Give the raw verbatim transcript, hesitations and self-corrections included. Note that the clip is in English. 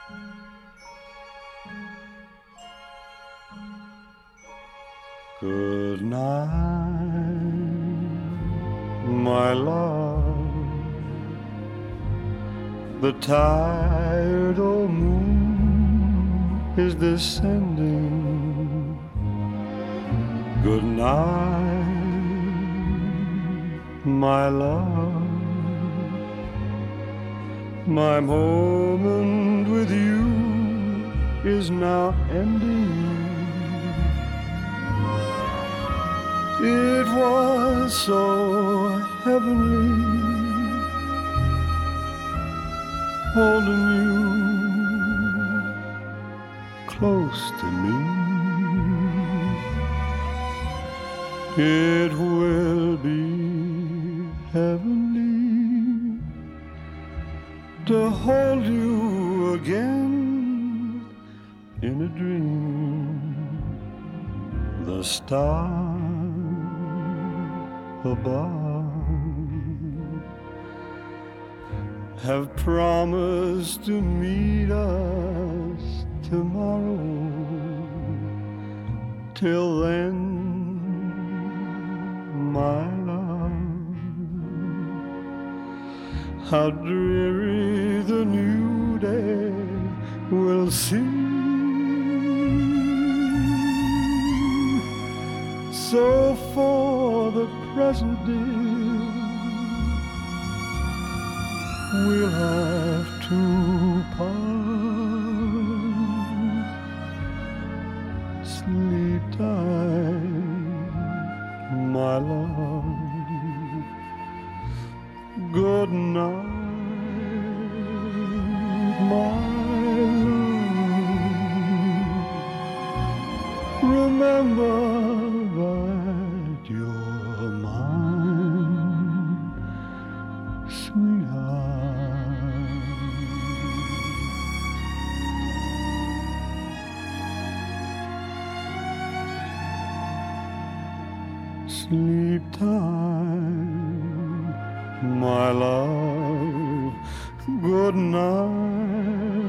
Good night, my love. The tired old moon is descending. Good night, my love. My moment with you is now ending. It was so heavenly holding you close to me. It will be heavenly to hold you again in a dream. The stars above have promised to meet us tomorrow. Till then, my love, how dreary the new day will seem. So for the present, dear, we'll have to part. Sleep tight, my love. Good night, my love. Remember that you're mine, sweetheart. Sleep tight, my love. Good night.